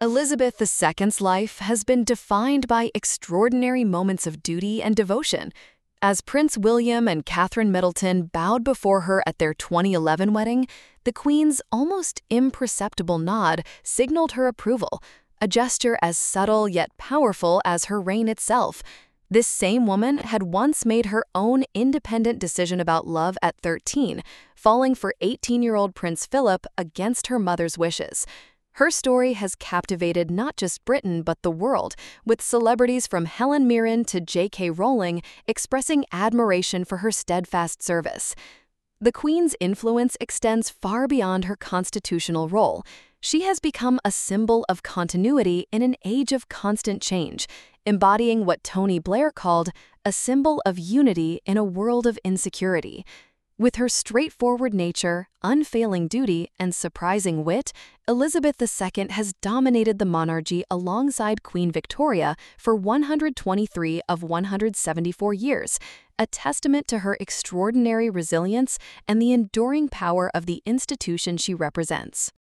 Elizabeth II's life has been defined by extraordinary moments of duty and devotion. As Prince William and Catherine Middleton bowed before her at their 2011 wedding, the Queen's almost imperceptible nod signaled her approval, a gesture as subtle yet powerful as her reign itself. This same woman had once made her own independent decision about love at 13, falling for 18-year-old Prince Philip against her mother's wishes. Her story has captivated not just Britain but the world, with celebrities from Helen Mirren to J.K. Rowling expressing admiration for her steadfast service. The Queen's influence extends far beyond her constitutional role. She has become a symbol of continuity in an age of constant change, embodying what Tony Blair called a symbol of unity in a world of insecurity. With her straightforward nature, unfailing duty, and surprising wit, Elizabeth II has dominated the monarchy alongside Queen Victoria for 123 of 174 years, a testament to her extraordinary resilience and the enduring power of the institution she represents.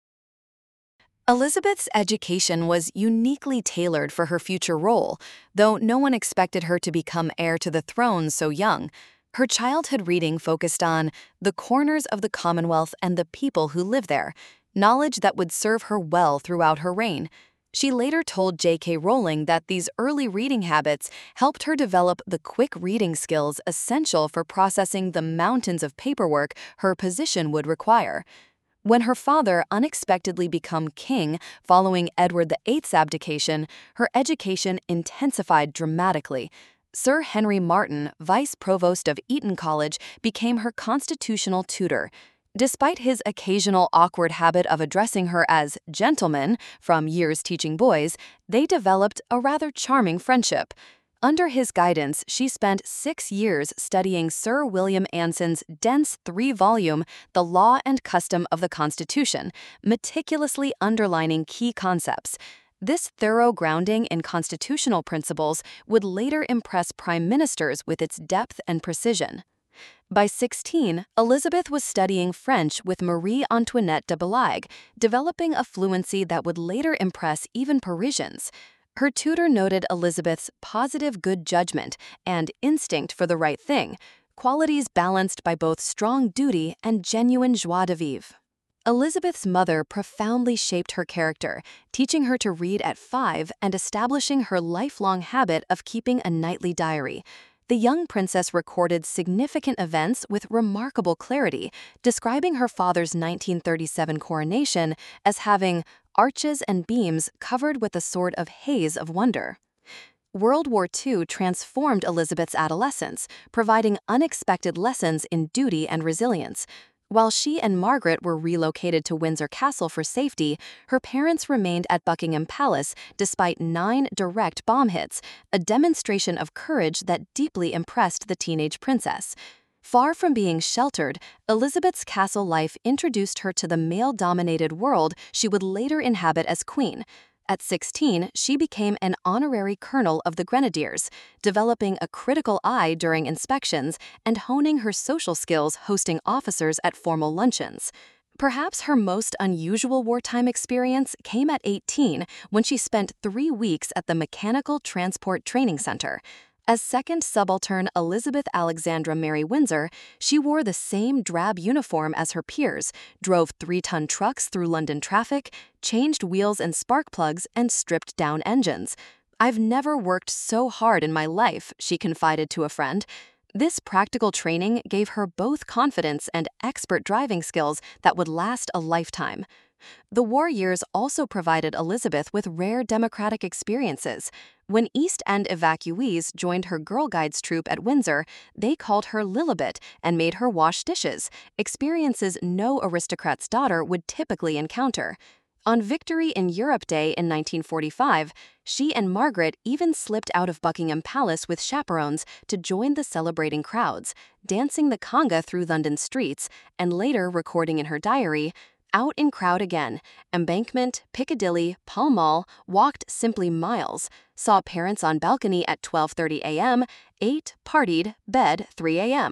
Elizabeth's education was uniquely tailored for her future role, though no one expected her to become heir to the throne so young. Her childhood reading focused on the corners of the Commonwealth and the people who live there, knowledge that would serve her well throughout her reign. She later told J.K. Rowling that these early reading habits helped her develop the quick reading skills essential for processing the mountains of paperwork her position would require. When her father unexpectedly became king following Edward VIII's abdication, her education intensified dramatically. Sir Henry Martin, Vice Provost of Eton College, became her constitutional tutor. Despite his occasional awkward habit of addressing her as gentleman from years teaching boys, they developed a rather charming friendship. Under his guidance, she spent 6 years studying Sir William Anson's dense 3-volume The Law and Custom of the Constitution, meticulously underlining key concepts. This thorough grounding in constitutional principles would later impress prime ministers with its depth and precision. By 16, Elizabeth was studying French with Marie Antoinette de Balague, developing a fluency that would later impress even Parisians. Her tutor noted Elizabeth's positive good judgment and instinct for the right thing, qualities balanced by both strong duty and genuine joie de vivre. Elizabeth's mother profoundly shaped her character, teaching her to read at 5 and establishing her lifelong habit of keeping a nightly diary. The young princess recorded significant events with remarkable clarity, describing her father's 1937 coronation as having arches and beams covered with a sort of haze of wonder. World War II transformed Elizabeth's adolescence, providing unexpected lessons in duty and resilience. While she and Margaret were relocated to Windsor Castle for safety, her parents remained at Buckingham Palace despite 9 direct bomb hits, a demonstration of courage that deeply impressed the teenage princess. Far from being sheltered, Elizabeth's castle life introduced her to the male-dominated world she would later inhabit as queen. At 16, she became an honorary colonel of the Grenadiers, developing a critical eye during inspections and honing her social skills hosting officers at formal luncheons. Perhaps her most unusual wartime experience came at 18 when she spent 3 weeks at the Mechanical Transport Training Center. As second subaltern Elizabeth Alexandra Mary Windsor, she wore the same drab uniform as her peers, drove 3-ton trucks through London traffic, changed wheels and spark plugs, and stripped down engines. "I've never worked so hard in my life," she confided to a friend. This practical training gave her both confidence and expert driving skills that would last a lifetime. The war years also provided Elizabeth with rare democratic experiences. When East End evacuees joined her Girl Guides troop at Windsor, they called her Lilibet and made her wash dishes, experiences no aristocrat's daughter would typically encounter. On Victory in Europe Day in 1945, she and Margaret even slipped out of Buckingham Palace with chaperones to join the celebrating crowds, dancing the conga through London streets, and later recording in her diary, "Out in crowd again, Embankment, Piccadilly, Pall Mall, walked simply miles, saw parents on balcony at 12:30 a.m., ate, partied, bed 3 a.m."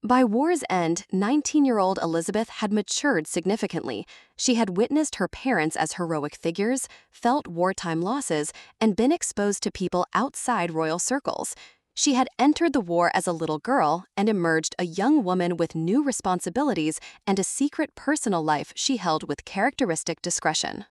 By war's end, 19-year-old Elizabeth had matured significantly. She had witnessed her parents as heroic figures, felt wartime losses, and been exposed to people outside royal circles. She had entered the war as a little girl and emerged a young woman with new responsibilities and a secret personal life she held with characteristic discretion.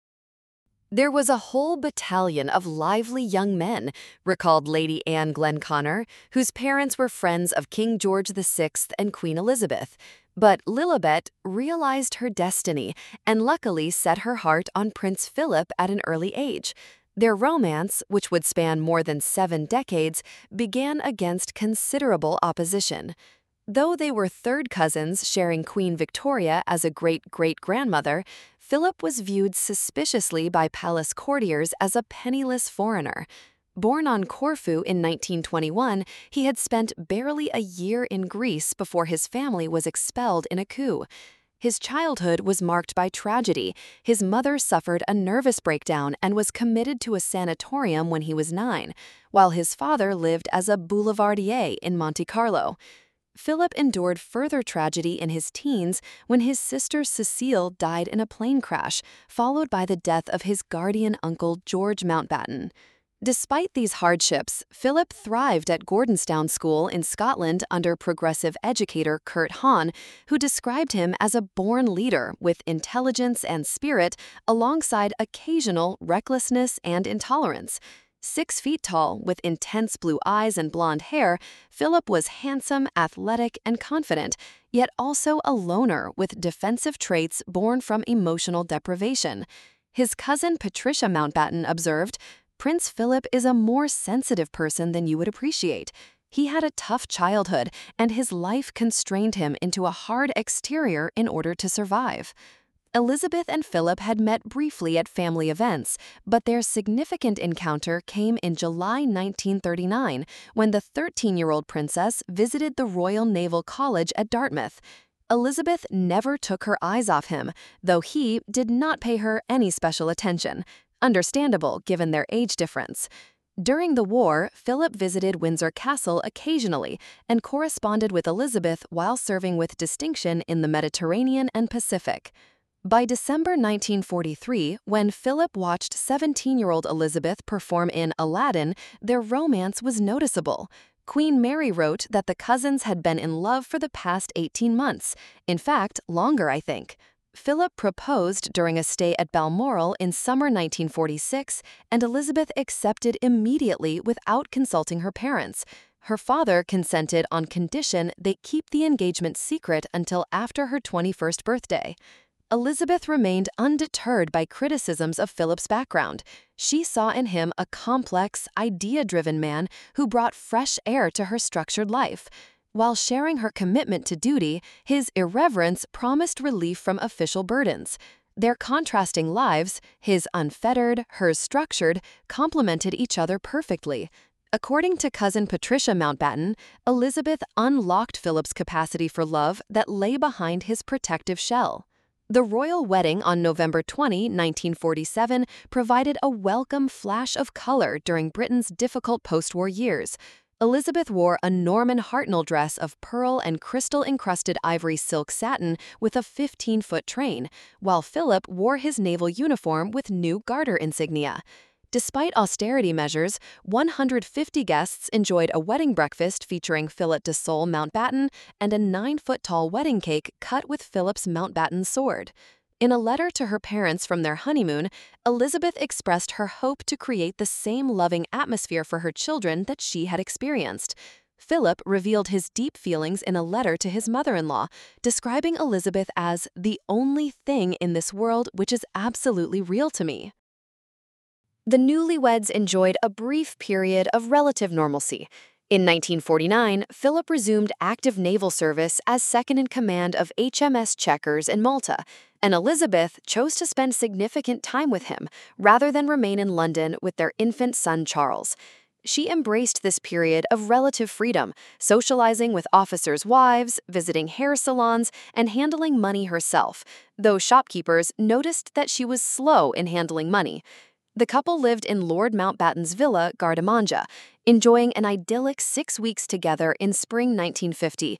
There was a whole battalion of lively young men, recalled Lady Anne Glenconner, whose parents were friends of King George VI and Queen Elizabeth. But Lilibet realized her destiny and luckily set her heart on Prince Philip at an early age. Their romance, which would span more than 7 decades, began against considerable opposition. Though they were third cousins sharing Queen Victoria as a great-great-grandmother, Philip was viewed suspiciously by palace courtiers as a penniless foreigner. Born on Corfu in 1921, he had spent barely a year in Greece before his family was expelled in a coup. His childhood was marked by tragedy. His mother suffered a nervous breakdown and was committed to a sanatorium when he was 9, while his father lived as a boulevardier in Monte Carlo. Philip endured further tragedy in his teens when his sister Cecile died in a plane crash, followed by the death of his guardian uncle George Mountbatten. Despite these hardships, Philip thrived at Gordonstoun School in Scotland under progressive educator Kurt Hahn, who described him as a born leader with intelligence and spirit alongside occasional recklessness and intolerance. 6 feet tall, with intense blue eyes and blonde hair, Philip was handsome, athletic, and confident, yet also a loner with defensive traits born from emotional deprivation. His cousin Patricia Mountbatten observed, "Prince Philip is a more sensitive person than you would appreciate. He had a tough childhood, and his life constrained him into a hard exterior in order to survive." Elizabeth and Philip had met briefly at family events, but their significant encounter came in July 1939 when the 13-year-old princess visited the Royal Naval College at Dartmouth. Elizabeth never took her eyes off him, though he did not pay her any special attention. Understandable given their age difference. During the war, Philip visited Windsor Castle occasionally and corresponded with Elizabeth while serving with distinction in the Mediterranean and Pacific. By December 1943, when Philip watched 17-year-old Elizabeth perform in Aladdin, their romance was noticeable. Queen Mary wrote that the cousins had been in love for the past 18 months. In fact, longer, I think. Philip proposed during a stay at Balmoral in summer 1946, and Elizabeth accepted immediately without consulting her parents. Her father consented on condition they keep the engagement secret until after her 21st birthday. Elizabeth remained undeterred by criticisms of Philip's background. She saw in him a complex, idea-driven man who brought fresh air to her structured life. While sharing her commitment to duty, his irreverence promised relief from official burdens. Their contrasting lives, his unfettered, hers structured, complemented each other perfectly. According to cousin Patricia Mountbatten, Elizabeth unlocked Philip's capacity for love that lay behind his protective shell. The royal wedding on November 20, 1947, provided a welcome flash of color during Britain's difficult post-war years. Elizabeth wore a Norman Hartnell dress of pearl and crystal-encrusted ivory silk satin with a 15-foot train, while Philip wore his naval uniform with new garter insignia. Despite austerity measures, 150 guests enjoyed a wedding breakfast featuring Philip de Soule Mountbatten and a 9-foot-tall wedding cake cut with Philip's Mountbatten sword. In a letter to her parents from their honeymoon, Elizabeth expressed her hope to create the same loving atmosphere for her children that she had experienced. Philip revealed his deep feelings in a letter to his mother-in-law, describing Elizabeth as the only thing in this world which is absolutely real to me. The newlyweds enjoyed a brief period of relative normalcy. In 1949, Philip resumed active naval service as second-in-command of HMS Chequers in Malta, and Elizabeth chose to spend significant time with him rather than remain in London with their infant son Charles. She embraced this period of relative freedom, socializing with officers' wives, visiting hair salons, and handling money herself, though shopkeepers noticed that she was slow in handling money. The couple lived in Lord Mountbatten's villa, Gardermonger, enjoying an idyllic 6 weeks together in spring 1950.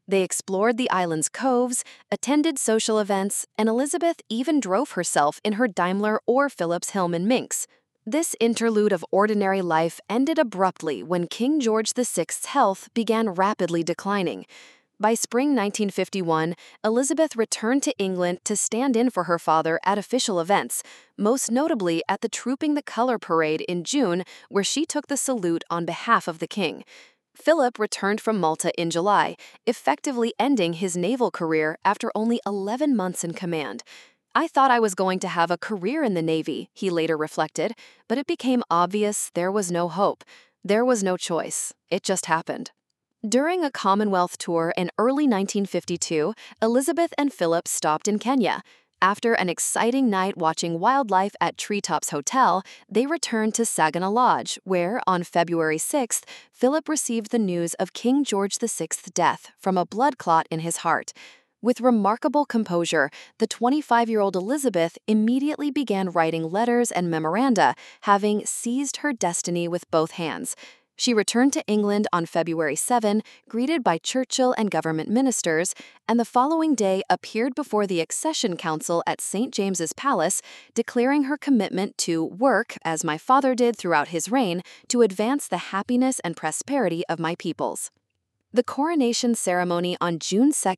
They explored the island's coves, attended social events, and Elizabeth even drove herself in her Daimler or Phillips Hillman Minx. This interlude of ordinary life ended abruptly when King George VI's health began rapidly declining. By spring 1951, Elizabeth returned to England to stand in for her father at official events, most notably at the Trooping the Colour parade in June, where she took the salute on behalf of the king. Philip returned from Malta in July, effectively ending his naval career after only 11 months in command. "I thought I was going to have a career in the Navy," he later reflected, but it became obvious there was no hope. There was no choice. It just happened. During a Commonwealth tour in early 1952, Elizabeth and Philip stopped in Kenya. After an exciting night watching wildlife at Treetops Hotel, they returned to Saginaw Lodge, where, on February 6th, Philip received the news of King George VI's death from a blood clot in his heart. With remarkable composure, the 25-year-old Elizabeth immediately began writing letters and memoranda, having seized her destiny with both hands. She returned to England on February 7, greeted by Churchill and government ministers, and the following day appeared before the Accession Council at St. James's Palace, declaring her commitment to work, as my father did throughout his reign, to advance the happiness and prosperity of my peoples. The coronation ceremony on June 2,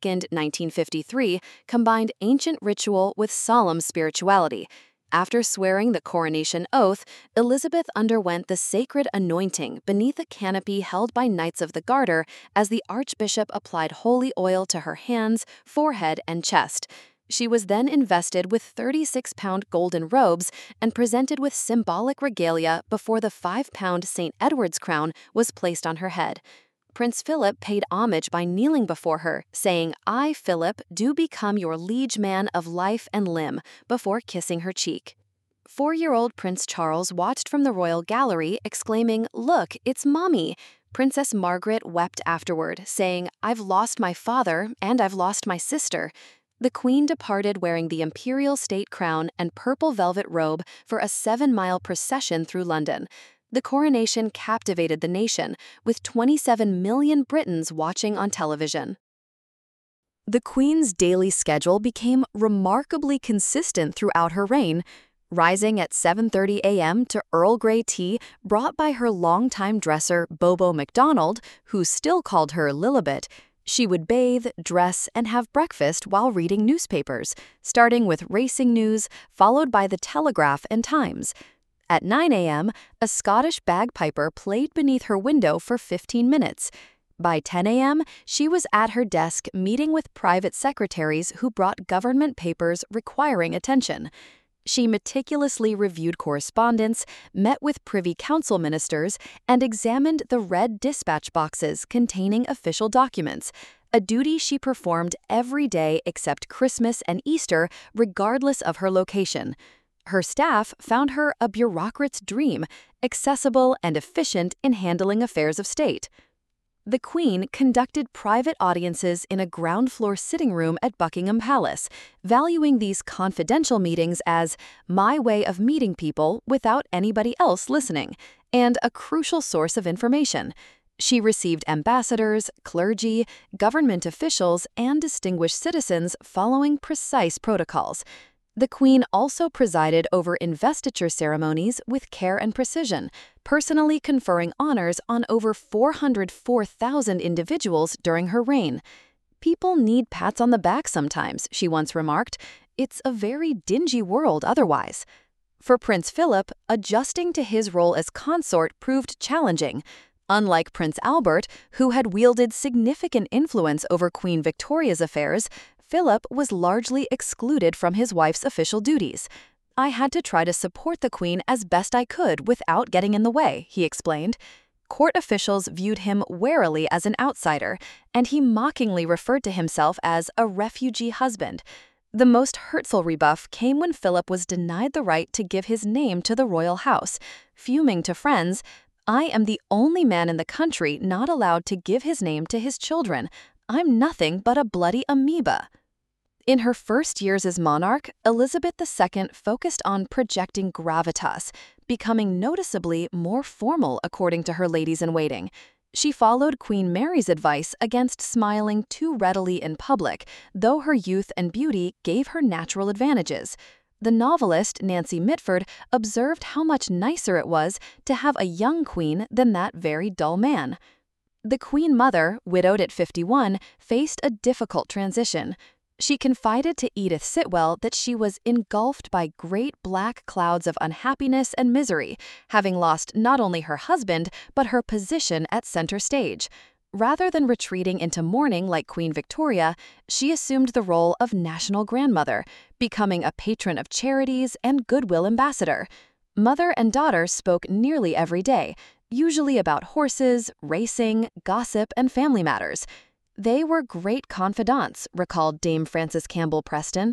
1953, combined ancient ritual with solemn spirituality. After swearing the coronation oath, Elizabeth underwent the sacred anointing beneath a canopy held by Knights of the Garter as the Archbishop applied holy oil to her hands, forehead, and chest. She was then invested with 36-pound golden robes and presented with symbolic regalia before the 5-pound St. Edward's crown was placed on her head. Prince Philip paid homage by kneeling before her, saying, "I, Philip, do become your liege man of life and limb," before kissing her cheek. 4-year-old Prince Charles watched from the royal gallery, exclaiming, "Look, it's Mommy!" Princess Margaret wept afterward, saying, "I've lost my father, and I've lost my sister." The Queen departed wearing the imperial state crown and purple velvet robe for a 7-mile procession through London. The coronation captivated the nation, with 27 million Britons watching on television. The Queen's daily schedule became remarkably consistent throughout her reign, rising at 7:30 a.m. to Earl Grey tea brought by her longtime dresser Bobo MacDonald, who still called her Lilibet. She would bathe, dress, and have breakfast while reading newspapers, starting with racing news, followed by the Telegraph and Times. At 9 a.m., a Scottish bagpiper played beneath her window for 15 minutes. By 10 a.m., she was at her desk meeting with private secretaries who brought government papers requiring attention. She meticulously reviewed correspondence, met with Privy Council ministers, and examined the red dispatch boxes containing official documents, a duty she performed every day except Christmas and Easter, regardless of her location. Her staff found her a bureaucrat's dream, accessible and efficient in handling affairs of state. The Queen conducted private audiences in a ground-floor sitting room at Buckingham Palace, valuing these confidential meetings as "my way of meeting people without anybody else listening," and a crucial source of information. She received ambassadors, clergy, government officials, and distinguished citizens following precise protocols. The Queen also presided over investiture ceremonies with care and precision, personally conferring honors on over 404,000 individuals during her reign. "People need pats on the back sometimes," she once remarked. "It's a very dingy world otherwise." For Prince Philip, adjusting to his role as consort proved challenging. Unlike Prince Albert, who had wielded significant influence over Queen Victoria's affairs, Philip was largely excluded from his wife's official duties. "I had to try to support the Queen as best I could without getting in the way," he explained. Court officials viewed him warily as an outsider, and he mockingly referred to himself as a refugee husband. The most hurtful rebuff came when Philip was denied the right to give his name to the royal house, fuming to friends, "I am the only man in the country not allowed to give his name to his children. I'm nothing but a bloody amoeba." In her first years as monarch, Elizabeth II focused on projecting gravitas, becoming noticeably more formal according to her ladies-in-waiting. She followed Queen Mary's advice against smiling too readily in public, though her youth and beauty gave her natural advantages. The novelist Nancy Mitford observed how much nicer it was to have a young queen than that very dull man. The Queen Mother, widowed at 51, faced a difficult transition. She confided to Edith Sitwell that she was engulfed by great black clouds of unhappiness and misery, having lost not only her husband, but her position at center stage. Rather than retreating into mourning like Queen Victoria, she assumed the role of national grandmother, becoming a patron of charities and goodwill ambassador. Mother and daughter spoke nearly every day, usually about horses, racing, gossip, and family matters. They were great confidants, recalled Dame Frances Campbell Preston.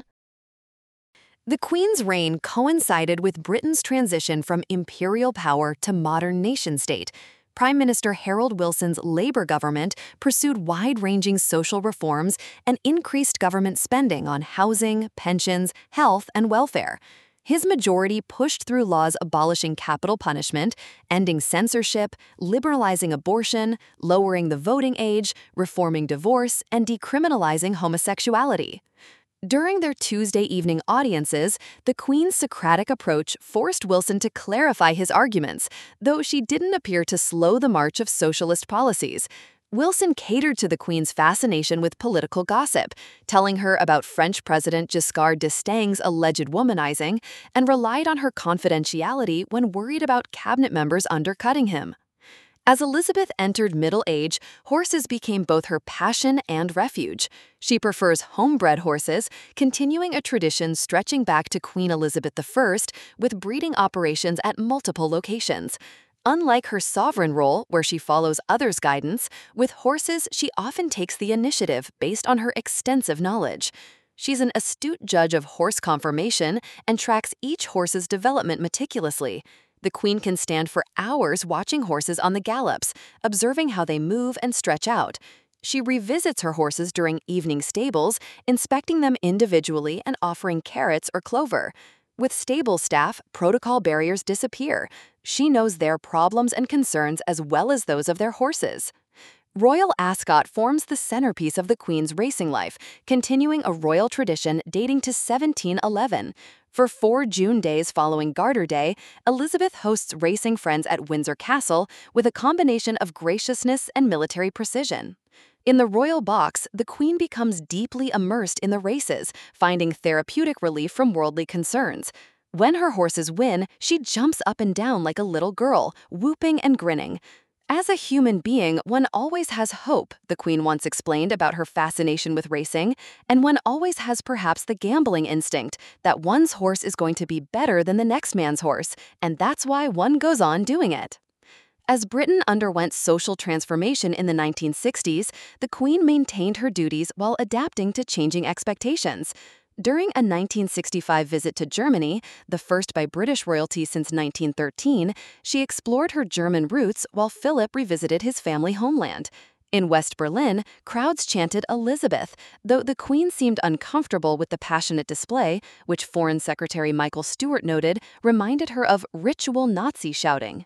The Queen's reign coincided with Britain's transition from imperial power to modern nation-state. Prime Minister Harold Wilson's Labour government pursued wide-ranging social reforms and increased government spending on housing, pensions, health, and welfare. His majority pushed through laws abolishing capital punishment, ending censorship, liberalizing abortion, lowering the voting age, reforming divorce, and decriminalizing homosexuality. During their Tuesday evening audiences, the Queen's Socratic approach forced Wilson to clarify his arguments, though she didn't appear to slow the march of socialist policies. Wilson catered to the Queen's fascination with political gossip, telling her about French President Giscard d'Estaing's alleged womanizing, and relied on her confidentiality when worried about cabinet members undercutting him. As Elizabeth entered middle age, horses became both her passion and refuge. She prefers homebred horses, continuing a tradition stretching back to Queen Elizabeth I, with breeding operations at multiple locations. Unlike her sovereign role, where she follows others' guidance, with horses she often takes the initiative based on her extensive knowledge. She's an astute judge of horse conformation and tracks each horse's development meticulously. The Queen can stand for hours watching horses on the gallops, observing how they move and stretch out. She revisits her horses during evening stables, inspecting them individually and offering carrots or clover. With stable staff, protocol barriers disappear. She knows their problems and concerns as well as those of their horses. Royal Ascot forms the centerpiece of the Queen's racing life, continuing a royal tradition dating to 1711. For 4 June days following Garter Day, Elizabeth hosts racing friends at Windsor Castle with a combination of graciousness and military precision. In the royal box, the Queen becomes deeply immersed in the races, finding therapeutic relief from worldly concerns. When her horses win, she jumps up and down like a little girl, whooping and grinning. As a human being, one always has hope, the Queen once explained about her fascination with racing, and one always has perhaps the gambling instinct that one's horse is going to be better than the next man's horse, and that's why one goes on doing it. As Britain underwent social transformation in the 1960s, the Queen maintained her duties while adapting to changing expectations. During a 1965 visit to Germany, the first by British royalty since 1913, she explored her German roots while Philip revisited his family homeland. In West Berlin, crowds chanted Elizabeth, though the Queen seemed uncomfortable with the passionate display, which Foreign Secretary Michael Stewart noted reminded her of ritual Nazi shouting.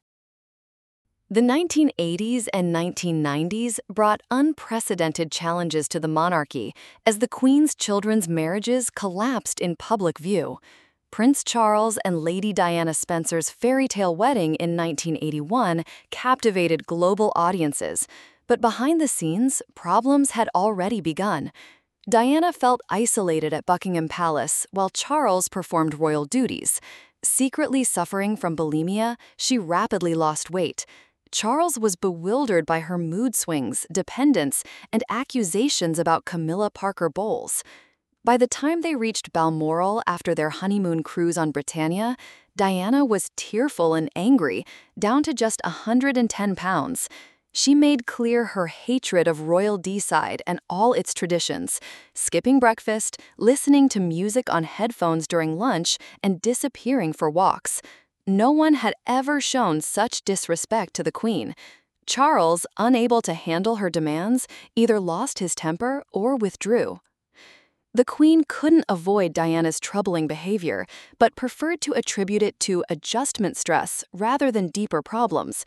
The 1980s and 1990s brought unprecedented challenges to the monarchy as the Queen's children's marriages collapsed in public view. Prince Charles and Lady Diana Spencer's fairy tale wedding in 1981 captivated global audiences, but behind the scenes, problems had already begun. Diana felt isolated at Buckingham Palace while Charles performed royal duties. Secretly suffering from bulimia, she rapidly lost weight. Charles was bewildered by her mood swings, dependence, and accusations about Camilla Parker Bowles. By the time they reached Balmoral after their honeymoon cruise on Britannia, Diana was tearful and angry, down to just 110 pounds. She made clear her hatred of royal D-side and all its traditions, skipping breakfast, listening to music on headphones during lunch, and disappearing for walks. No one had ever shown such disrespect to the Queen. Charles, unable to handle her demands, either lost his temper or withdrew. The Queen couldn't avoid Diana's troubling behavior, but preferred to attribute it to adjustment stress rather than deeper problems.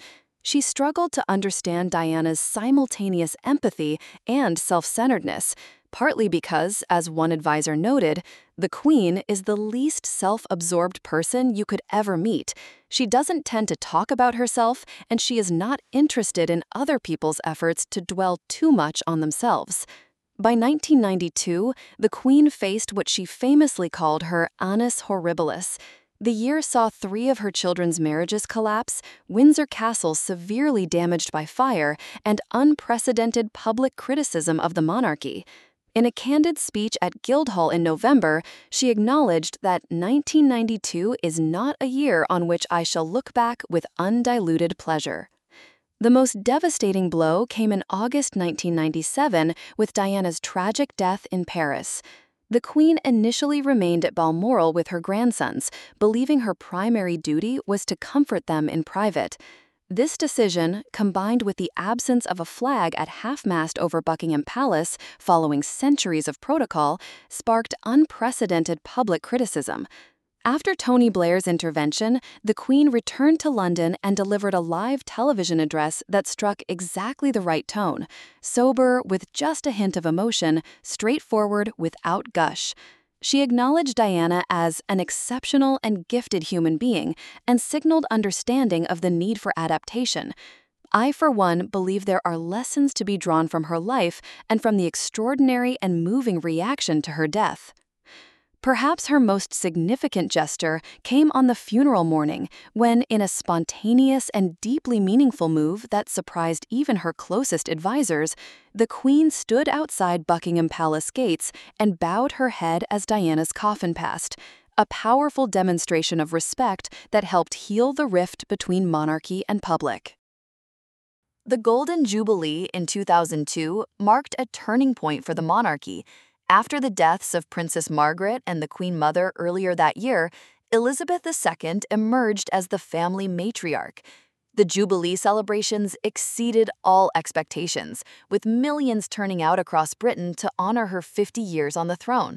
She struggled to understand Diana's simultaneous empathy and self-centeredness, partly because, as one advisor noted, the Queen is the least self-absorbed person you could ever meet. She doesn't tend to talk about herself, and she is not interested in other people's efforts to dwell too much on themselves. By 1992, the Queen faced what she famously called her annus horribilis. The year saw 3 of her children's marriages collapse, Windsor Castle severely damaged by fire, and unprecedented public criticism of the monarchy. In a candid speech at Guildhall in November, she acknowledged that 1992 is not a year on which I shall look back with undiluted pleasure. The most devastating blow came in August 1997 with Diana's tragic death in Paris. The Queen initially remained at Balmoral with her grandsons, believing her primary duty was to comfort them in private. This decision, combined with the absence of a flag at half-mast over Buckingham Palace following centuries of protocol, sparked unprecedented public criticism. After Tony Blair's intervention, the Queen returned to London and delivered a live television address that struck exactly the right tone: sober, with just a hint of emotion, straightforward, without gush. She acknowledged Diana as an exceptional and gifted human being and signaled understanding of the need for adaptation. I, for one, believe there are lessons to be drawn from her life and from the extraordinary and moving reaction to her death. Perhaps her most significant gesture came on the funeral morning when, in a spontaneous and deeply meaningful move that surprised even her closest advisors, the Queen stood outside Buckingham Palace gates and bowed her head as Diana's coffin passed, a powerful demonstration of respect that helped heal the rift between monarchy and public. The Golden Jubilee in 2002 marked a turning point for the monarchy. After the deaths of Princess Margaret and the Queen Mother earlier that year, Elizabeth II emerged as the family matriarch. The Jubilee celebrations exceeded all expectations, with millions turning out across Britain to honor her 50 years on the throne.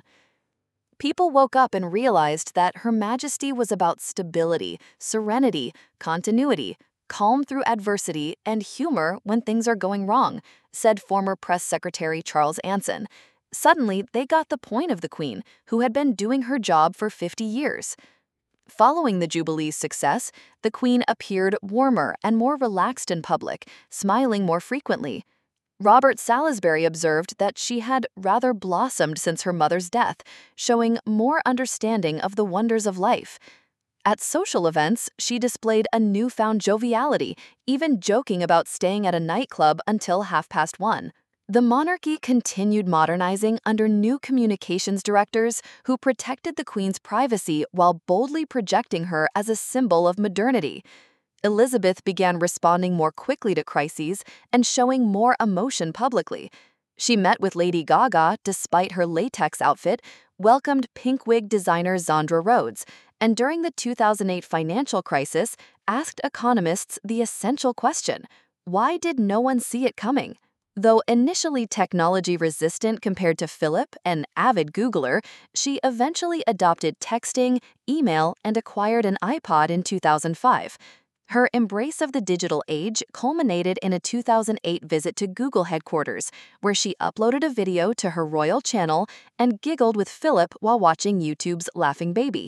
People woke up and realized that Her Majesty was about stability, serenity, continuity, calm through adversity, and humor when things are going wrong, said former Press Secretary Charles Anson. Suddenly, they got the point of the Queen, who had been doing her job for 50 years. Following the Jubilee's success, the Queen appeared warmer and more relaxed in public, smiling more frequently. Robert Salisbury observed that she had rather blossomed since her mother's death, showing more understanding of the wonders of life. At social events, she displayed a newfound joviality, even joking about staying at a nightclub until 1:30. The monarchy continued modernizing under new communications directors who protected the Queen's privacy while boldly projecting her as a symbol of modernity. Elizabeth began responding more quickly to crises and showing more emotion publicly. She met with Lady Gaga despite her latex outfit, welcomed pink wig designer Zandra Rhodes, and during the 2008 financial crisis, asked economists the essential question: why did no one see it coming? Though initially technology-resistant compared to Philip, an avid Googler, she eventually adopted texting, email, and acquired an iPod in 2005. Her embrace of the digital age culminated in a 2008 visit to Google headquarters, where she uploaded a video to her royal channel and giggled with Philip while watching YouTube's Laughing Baby.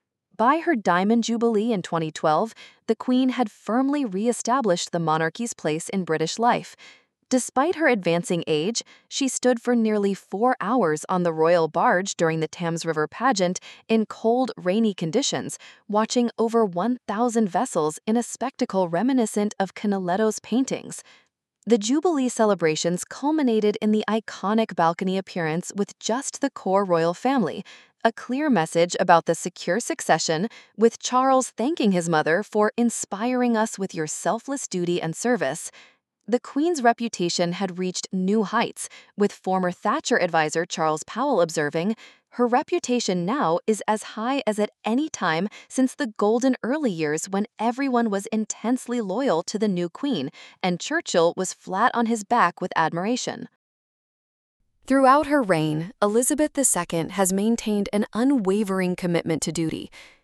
By her Diamond Jubilee in 2012, the Queen had firmly re-established the monarchy's place in British life. Despite her advancing age, she stood for nearly 4 hours on the royal barge during the Thames River pageant in cold, rainy conditions, watching over 1,000 vessels in a spectacle reminiscent of Canaletto's paintings. The Jubilee celebrations culminated in the iconic balcony appearance with just the core royal family, a clear message about the secure succession, with Charles thanking his mother for inspiring us with your selfless duty and service. The Queen's reputation had reached new heights, with former Thatcher advisor Charles Powell observing, "Her reputation now is as high as at any time since the golden early years when everyone was intensely loyal to the new Queen, and Churchill was flat on his back with admiration." Throughout her reign, Elizabeth II has maintained an unwavering commitment to duty.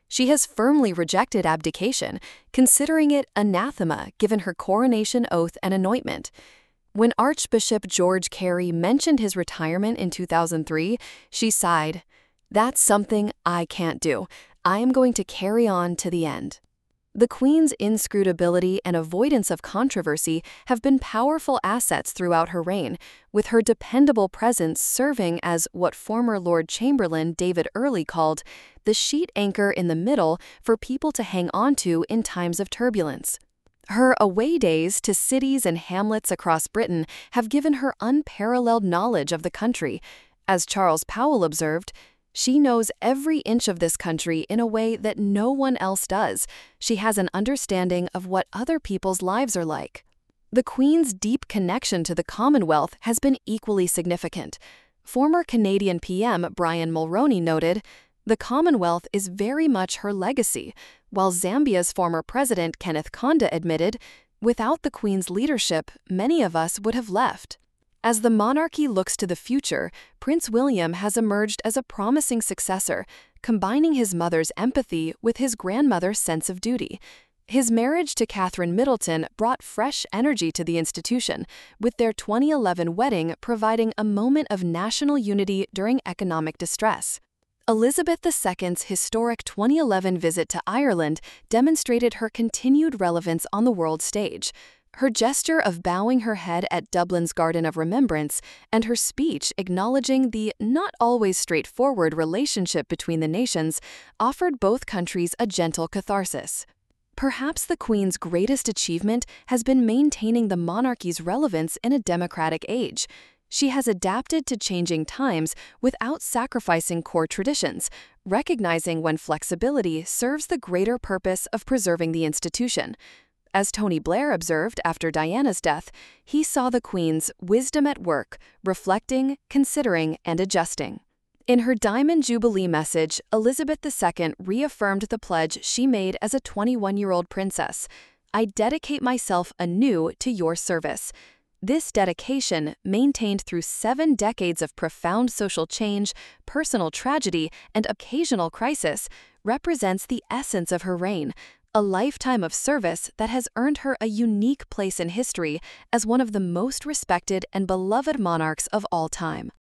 She has firmly rejected abdication, considering it anathema given her coronation oath and anointment. When Archbishop George Carey mentioned his retirement in 2003, she sighed, "That's something I can't do. I am going to carry on to the end." The Queen's inscrutability and avoidance of controversy have been powerful assets throughout her reign, with her dependable presence serving as what former Lord Chamberlain David Earley called the sheet anchor in the middle for people to hang on to in times of turbulence. Her away days to cities and hamlets across Britain have given her unparalleled knowledge of the country. As Charles Powell observed, "She knows every inch of this country in a way that no one else does. She has an understanding of what other people's lives are like." The Queen's deep connection to the Commonwealth has been equally significant. Former Canadian PM Brian Mulroney noted, "The Commonwealth is very much her legacy," while Zambia's former president Kenneth Kaunda admitted, "Without the Queen's leadership, many of us would have left." As the monarchy looks to the future, Prince William has emerged as a promising successor, combining his mother's empathy with his grandmother's sense of duty. His marriage to Catherine Middleton brought fresh energy to the institution, with their 2011 wedding providing a moment of national unity during economic distress. Elizabeth II's historic 2011 visit to Ireland demonstrated her continued relevance on the world stage. Her gesture of bowing her head at Dublin's Garden of Remembrance and her speech acknowledging the not always straightforward relationship between the nations offered both countries a gentle catharsis. Perhaps the Queen's greatest achievement has been maintaining the monarchy's relevance in a democratic age. She has adapted to changing times without sacrificing core traditions, recognizing when flexibility serves the greater purpose of preserving the institution. As Tony Blair observed after Diana's death, he saw the Queen's wisdom at work, reflecting, considering, and adjusting. In her Diamond Jubilee message, Elizabeth II reaffirmed the pledge she made as a 21-year-old princess: "I dedicate myself anew to your service." This dedication, maintained through 7 decades of profound social change, personal tragedy, and occasional crisis, represents the essence of her reign, a lifetime of service that has earned her a unique place in history as one of the most respected and beloved monarchs of all time.